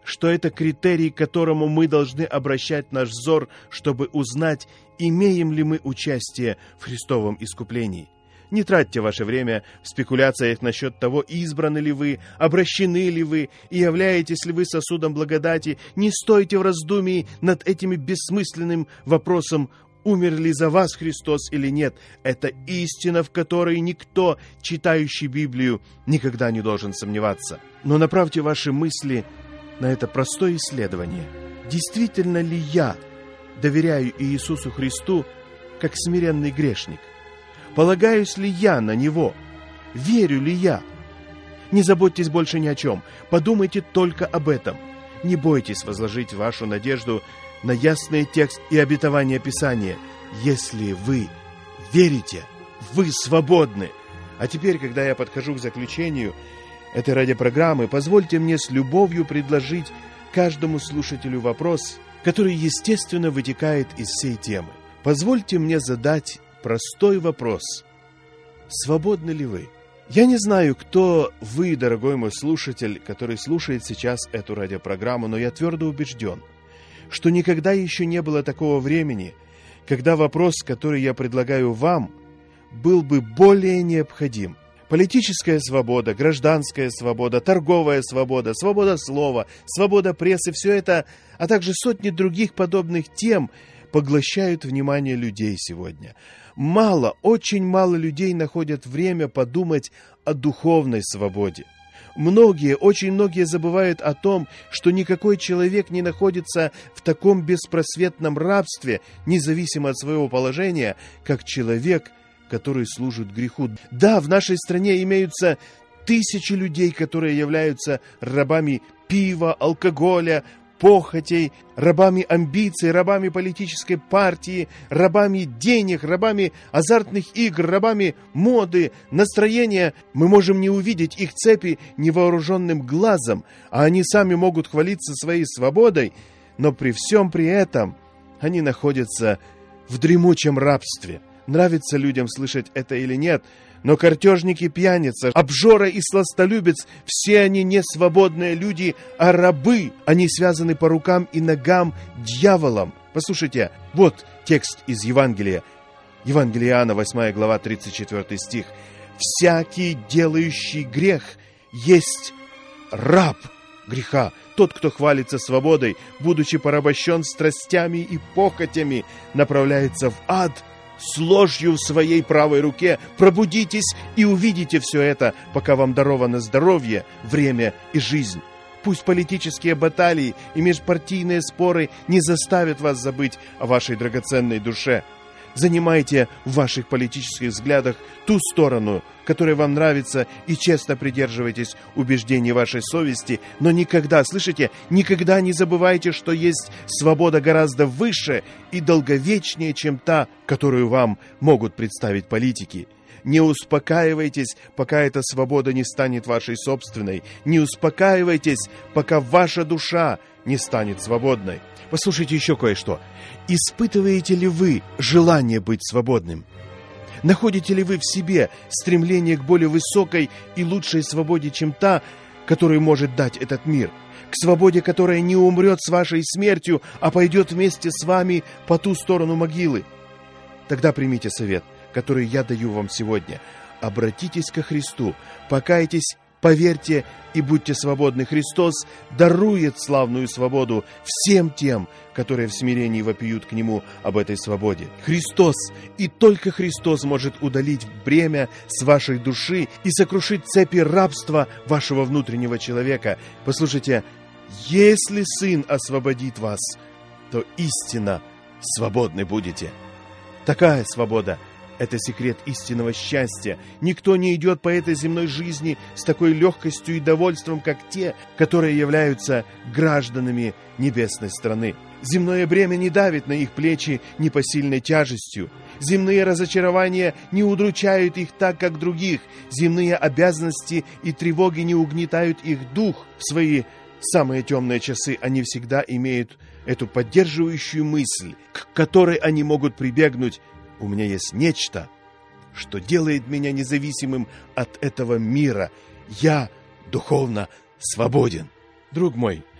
что это критерий, к которому мы должны обращать наш взор, чтобы узнать, имеем ли мы участие в Христовом искуплении. Не тратьте ваше время в спекуляциях насчет того, избраны ли вы, обращены ли вы и являетесь ли вы сосудом благодати. Не стойте в раздумии над этим бессмысленным вопросом, умер ли за вас Христос или нет. Это истина, в которой никто, читающий Библию, никогда не должен сомневаться. Но направьте ваши мысли на это простое исследование. Действительно ли я доверяю Иисусу Христу как смиренный грешник? Полагаюсь ли я на Него? Верю ли я? Не заботьтесь больше ни о чем. Подумайте только об этом. Не бойтесь возложить вашу надежду на ясный текст и обетование Писания. Если вы верите, вы свободны. А теперь, когда я подхожу к заключению этой радиопрограммы, позвольте мне с любовью предложить каждому слушателю вопрос, который, естественно, вытекает из всей темы. Позвольте мне задать простой вопрос. Свободны ли вы? Я не знаю, кто вы, дорогой мой слушатель, который слушает сейчас эту радиопрограмму, но я твердо убежден, что никогда еще не было такого времени, когда вопрос, который я предлагаю вам, был бы более необходим. Политическая свобода, гражданская свобода, торговая свобода, свобода слова, свобода прессы – все это, а также сотни других подобных тем поглощают внимание людей сегодня. Очень мало людей находят время подумать о духовной свободе. Очень многие забывают о том, что никакой человек не находится в таком беспросветном рабстве, независимо от своего положения, как человек, который служит греху. Да, в нашей стране имеются тысячи людей, которые являются рабами пива, алкоголя, похотей, рабами амбиций, рабами политической партии, рабами денег, рабами азартных игр, рабами моды, настроения. Мы можем не увидеть их цепи невооруженным глазом, а они сами могут хвалиться своей свободой, но при всем при этом они находятся в дремучем рабстве. Нравится людям слышать это или нет, но картежники, пьяница, обжора и сластолюбец – все они не свободные люди, а рабы. Они связаны по рукам и ногам дьяволом. Послушайте, вот текст из Евангелия. Евангелие Иоанна, 8 глава, 34 стих. «Всякий, делающий грех, есть раб греха. Тот, кто хвалится свободой, будучи порабощен страстями и похотями, направляется в ад с ложью в своей правой руке. Пробудитесь и увидите все это, пока вам даровано здоровье, время и жизнь». Пусть политические баталии и межпартийные споры не заставят вас забыть о вашей драгоценной душе. Занимайте в ваших политических взглядах ту сторону, которая вам нравится, и честно придерживайтесь убеждений вашей совести, но никогда, слышите, никогда не забывайте, что есть свобода гораздо выше и долговечнее, чем та, которую вам могут представить политики. Не успокаивайтесь, пока эта свобода не станет вашей собственной. Не успокаивайтесь, пока ваша душа не станет свободной. Послушайте еще кое-что. Испытываете ли вы желание быть свободным? Находите ли вы в себе стремление к более высокой и лучшей свободе, чем та, которую может дать этот мир? К свободе, которая не умрет с вашей смертью, а пойдет вместе с вами по ту сторону могилы? Тогда примите совет, который я даю вам сегодня. Обратитесь ко Христу, покайтесь, поверьте и будьте свободны. Христос дарует славную свободу всем тем, которые в смирении вопиют к Нему об этой свободе. Христос, и только Христос может удалить бремя с вашей души и сокрушить цепи рабства вашего внутреннего человека. Послушайте, если Сын освободит вас, то истинно свободны будете. Такая свобода – это секрет истинного счастья. Никто не идет по этой земной жизни с такой легкостью и довольством, как те, которые являются гражданами небесной страны. Земное бремя не давит на их плечи непосильной тяжестью. Земные разочарования не удручают их так, как других. Земные обязанности и тревоги не угнетают их дух. В свои самые темные часы они всегда имеют эту поддерживающую мысль, к которой они могут прибегнуть. У меня есть нечто, что делает меня независимым от этого мира. Я духовно свободен. Друг мой,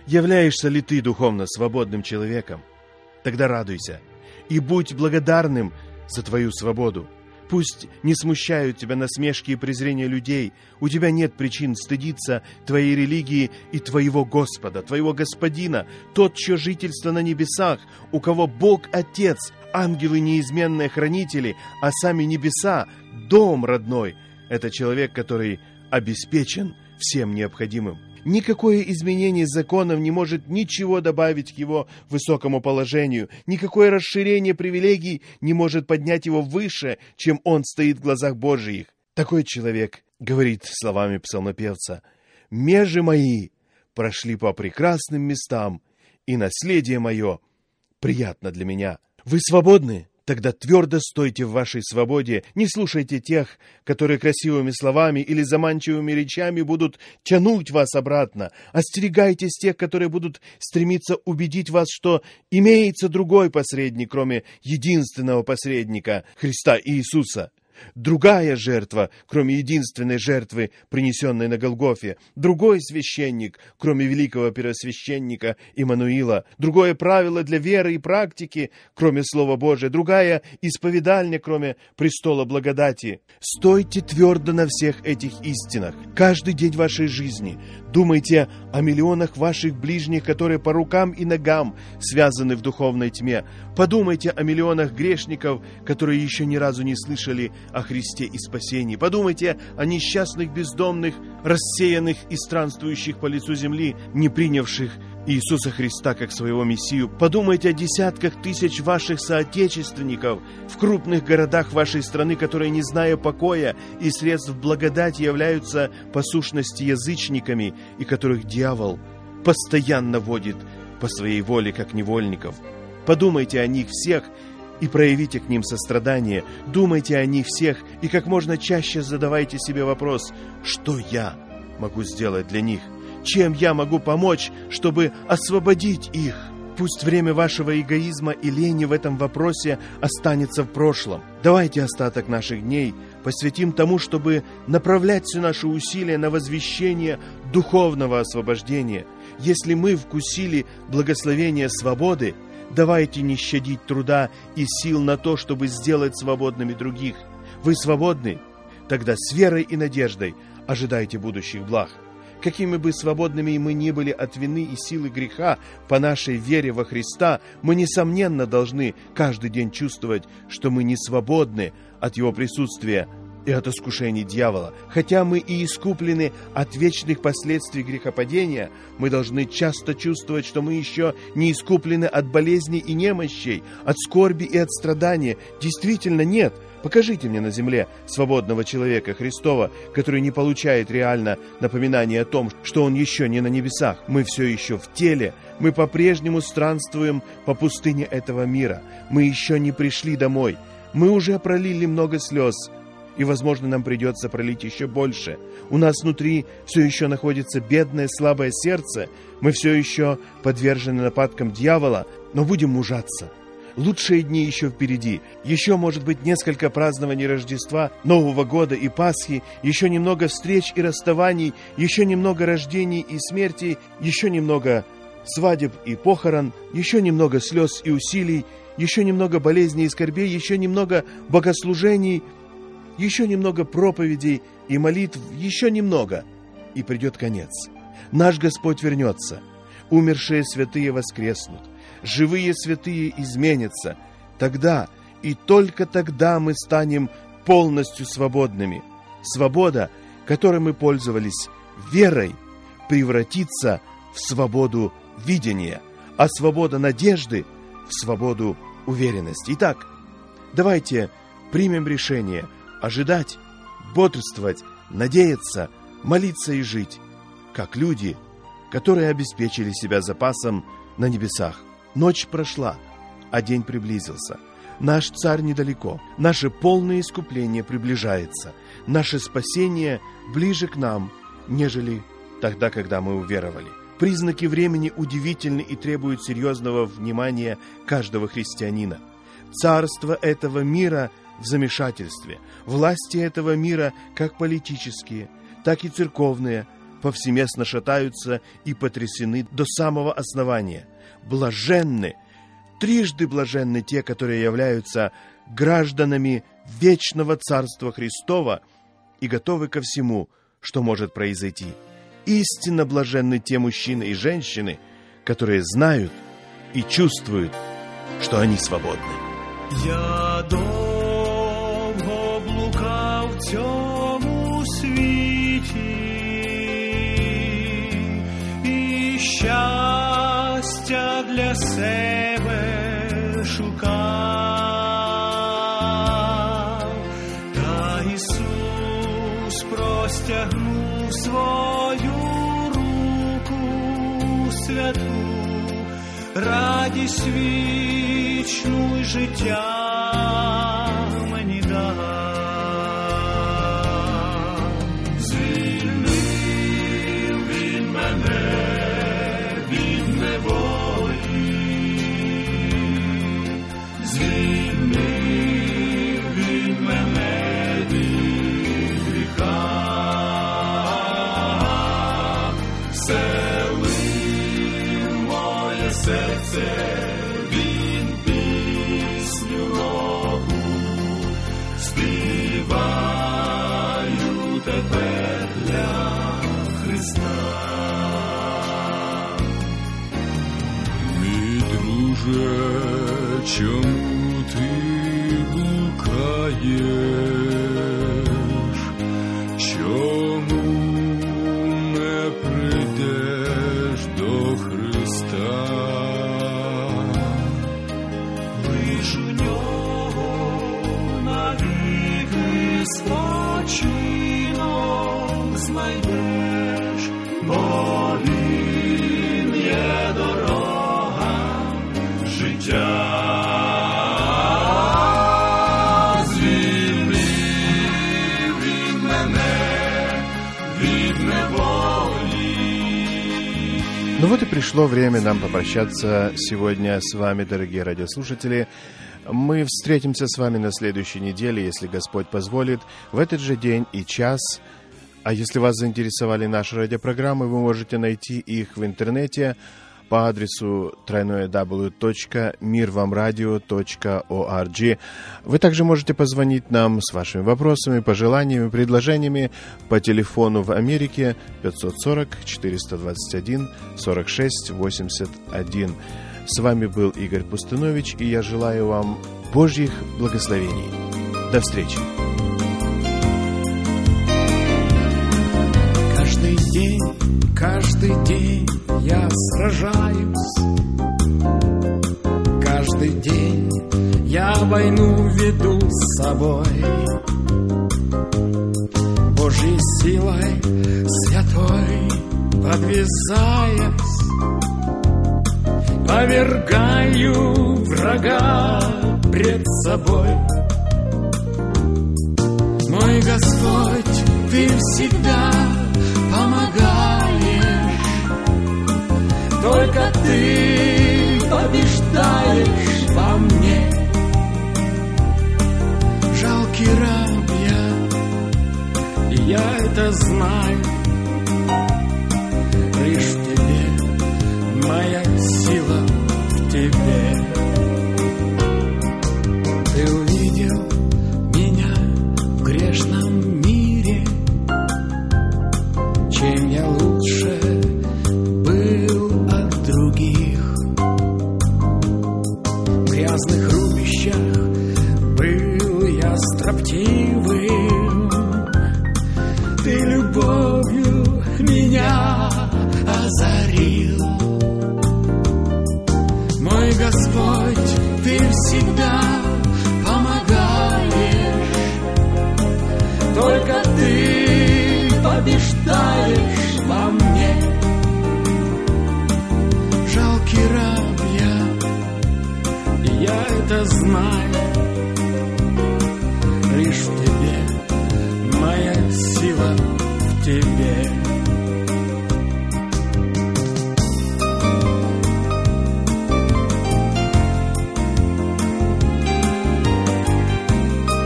Являешься ли ты духовно свободным человеком? Тогда радуйся и будь благодарным за твою свободу. Пусть не смущают тебя насмешки и презрения людей. У тебя нет причин стыдиться твоей религии и твоего Господа, твоего Господина, тот, чье жительство на небесах, у кого Бог Отец, ангелы неизменные хранители, а сами небеса, дом родной. Это человек, который обеспечен всем необходимым. Никакое изменение законов не может ничего добавить к его высокому положению. Никакое расширение привилегий не может поднять его выше, чем он стоит в глазах Божиих. Такой человек говорит словами псалмопевца: «Межи мои прошли по прекрасным местам, и наследие мое приятно для меня». Вы свободны? Тогда твердо стойте в вашей свободе, не слушайте тех, которые красивыми словами или заманчивыми речами будут тянуть вас обратно. Остерегайтесь тех, которые будут стремиться убедить вас, что имеется другой посредник, кроме единственного посредника, Христа Иисуса. Другая жертва, кроме единственной жертвы, принесенной на Голгофе. Другой священник, кроме великого первосвященника Иммануила. Другое правило для веры и практики, кроме Слова Божия. Другая исповедальня, кроме престола благодати. Стойте твердо на всех этих истинах. Каждый день вашей жизни думайте о миллионах ваших ближних, которые по рукам и ногам связаны в духовной тьме. Подумайте о миллионах грешников, которые еще ни разу не слышали о Христе и спасении. Подумайте о несчастных бездомных, рассеянных и странствующих по лицу земли, не принявших Иисуса Христа как своего Мессию. Подумайте о десятках тысяч ваших соотечественников в крупных городах вашей страны, которые, не зная покоя и средств благодати, являются по сущности язычниками, и которых дьявол постоянно водит по своей воле, как невольников. Подумайте о них всех и проявите к ним сострадание. Думайте о них всех и как можно чаще задавайте себе вопрос: что я могу сделать для них? Чем я могу помочь, чтобы освободить их? Пусть время вашего эгоизма и лени в этом вопросе останется в прошлом. Давайте остаток наших дней посвятим тому, чтобы направлять все наши усилия на возвещение духовного освобождения. Если мы вкусили благословение свободы, давайте не щадить труда и сил на то, чтобы сделать свободными других. Вы свободны? Тогда с верой и надеждой ожидайте будущих благ. Какими бы свободными мы ни были от вины и силы греха, по нашей вере во Христа, мы, несомненно, должны каждый день чувствовать, что мы не свободны от Его присутствия и от искушений дьявола. Хотя мы и искуплены от вечных последствий грехопадения, мы должны часто чувствовать, что мы еще не искуплены от болезней и немощей, от скорби и от страдания. Действительно нет. Покажите мне на земле свободного человека Христова, который не получает реально напоминания о том, что он еще не на небесах. Мы все еще в теле, мы по-прежнему странствуем по пустыне этого мира. Мы еще не пришли домой. Мы уже пролили много слез, и, возможно, нам придется пролить еще больше. У нас внутри все еще находится бедное, слабое сердце. Мы все еще подвержены нападкам дьявола, но будем мужаться. Лучшие дни еще впереди. Еще, может быть, несколько празднований Рождества, Нового года и Пасхи, еще немного встреч и расставаний, еще немного рождений и смертей, еще немного свадеб и похорон, еще немного слез и усилий, еще немного болезней и скорбей, еще немного богослужений, еще немного проповедей и молитв, еще немного, и придет конец. Наш Господь вернется, умершие святые воскреснут, живые святые изменятся. Тогда и только тогда мы станем полностью свободными. Свобода, которой мы пользовались верой, превратится в свободу видения, а свобода надежды в свободу уверенности. Итак, давайте примем решение ожидать, бодрствовать, надеяться, молиться и жить, как люди, которые обеспечили себя запасом на небесах. Ночь прошла, а день приблизился. Наш Царь недалеко, наше полное искупление приближается, наше спасение ближе к нам, нежели тогда, когда мы уверовали. Признаки времени удивительны и требуют серьезного внимания каждого христианина. Царство этого мира в замешательстве, власти этого мира, как политические, так и церковные, повсеместно шатаются и потрясены до самого основания. Блаженны, трижды блаженны те, которые являются гражданами вечного Царства Христова и готовы ко всему, что может произойти. Истинно блаженны те мужчины и женщины, которые знают и чувствуют, что они свободны. Я довго блукав в цьому світі і щастя для себе шукав, та Ісус простягнув свою руку святу, радість вічну й життя мені дав. Звільнив він мене від неволі, звільнив він мене від гріха, вселив моє серце. Тепер для Христа. Мій друже, чому ти блукаєш? Чому не прийдеш до Христа? Лиш у нього навіки спочинок знайдеш, бо він є дорога життя. Звільнив він мене від неволі. Ну вот и пришло время нам попрощаться сегодня с вами, дорогие радиослушатели. Мы встретимся с вами на следующей неделе, если Господь позволит, в этот же день и час. А если вас заинтересовали наши радиопрограммы, вы можете найти их в интернете по адресу www.mirvamradio.org. Вы также можете позвонить нам с вашими вопросами, пожеланиями, предложениями по телефону в Америке 540-421-46-81. С вами был Игорь Пустынович, и я желаю вам Божьих благословений. До встречи. Каждый день я сражаюсь, каждый день я войну веду с собой. Божьей силой святой подвязаясь, повергаю врага пред собой. Мой Господь, Ты всегда помогаешь, только Ты побеждаешь во мне. Жалкий раб я это знаю, лишь в Тебе моя сила, в Тебе. Ты увидел меня в грешном мире, чем я лучше был от других. В грязных рубищах был я строптивым, Ты любовью меня озарил. Мой Господь, Ты всегда помогаешь, только Ты побеждаешь во мне. Жалкий раб я это знаю, лишь в Тебе моя сила, в Тебе.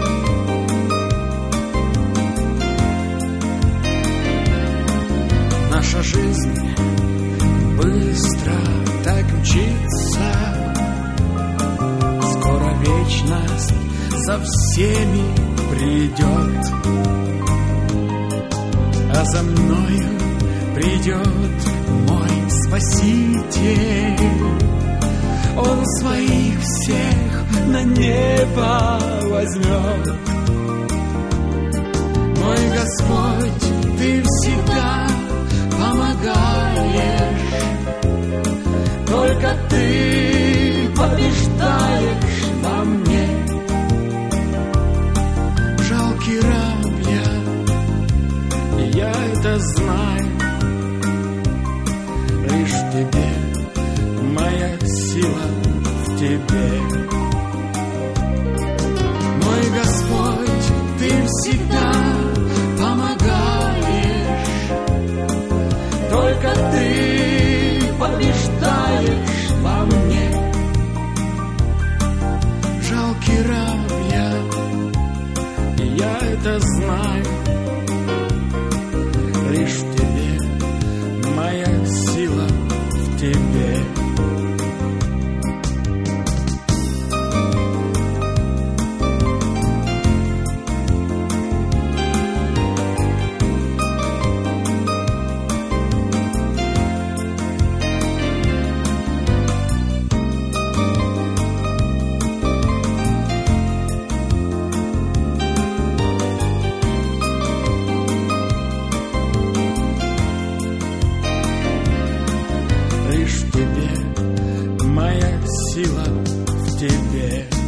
На Наша жизнь быстро так мчится, скоро вечность за всеми придет, а за мною придет мой Спаситель. Он своих всех на небо возьмет. Мой Господь, Ты всегда помогаешь, только Ты побеждаешь во мне. Жалкий раб я это знаю, лишь в Тебе моя сила, в Тебе. Мой Господь, Ты всегда помогаешь, только Ты побеждаешь во мне. Жалкий раб я это знаю, лишь в Тебе моя сила, в Тебе. Лишь в Тебе моя сила, в Тебе.